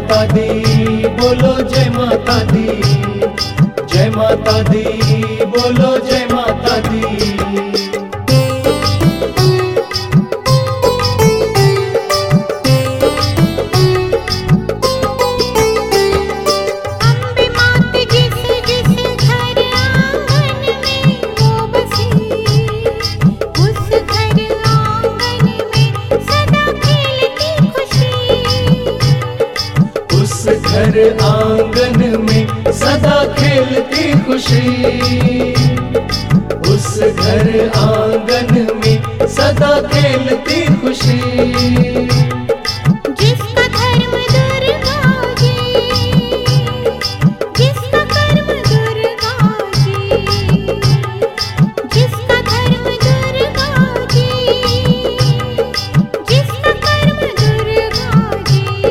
माता दी बोलो जय माता दी, जय माता दी बोलो जय माता दी। घर आंगन में सदा खेलती खुशी, उस घर आंगन में सदा खेलती खुशी। जिसका धर्म दुर्गा जी, जिसका कर्म दुर्गा जी, जिसका धर्म दुर्गा जी, जिसका कर्म दुर्गा जी,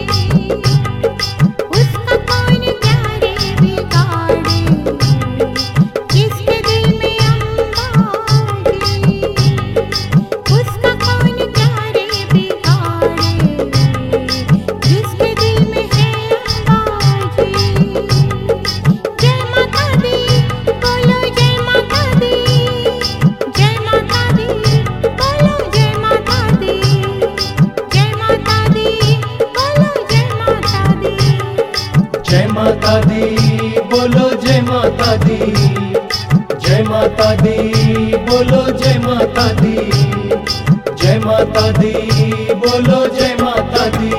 उसका कौन प्यारे बिगाड़े, जिसके दिल में अम्बा जी, उसका कौन प्यारे बिगाड़े, जिसके दिल में है अम्बा जी। जय माता दी बोलो जय माता दी, जय माता दी बोलो जय माता दी, जय माता दी बोलो जय माता दी। जय माता दी बोलो जय माता दी, जय माता दी बोलो जय माता दी, जय माता दी बोलो जय माता दी।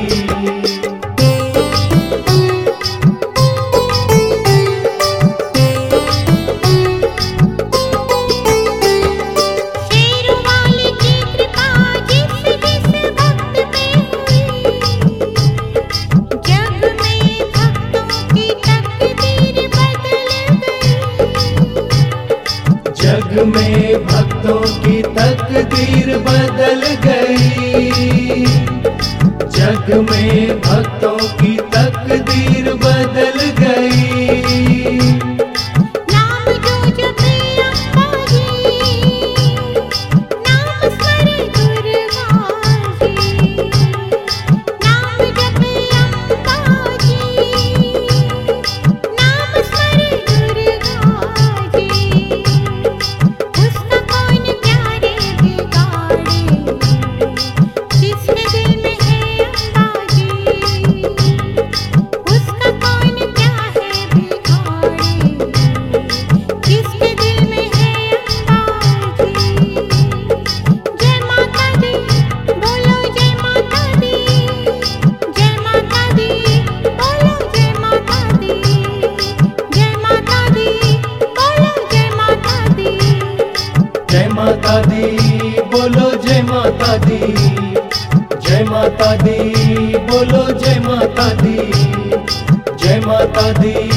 शेरों वाली की कृपा जिस जिस भक्त पे हुई, जग में भक्तों की तकदीर बदल गई, जग में भक्तों की तकदीर बदल गई, जग में भक्तों की तकदीर बदल गई। नाम जो जपे अम्बा जी, नाम स्मरे दुर्गा जी, नाम जपे अम्बा जी, नाम स्मरे दुर्गा जी, उसका कौन प्यारे बिगाड़े, जिसके दिल में है अम्बा जी, उसका कौन प्यारे बिगाड़े, जिसके दिल में है अम्बा जी। जय माता दी बोलो जय माता दी, जय माता दी बोलो जय माता दी, जय माता दी बोलो जय माता दी। जय माता दी बोलो जय माता दी, जय माता दी बोलो जय माता दी, जय माता दी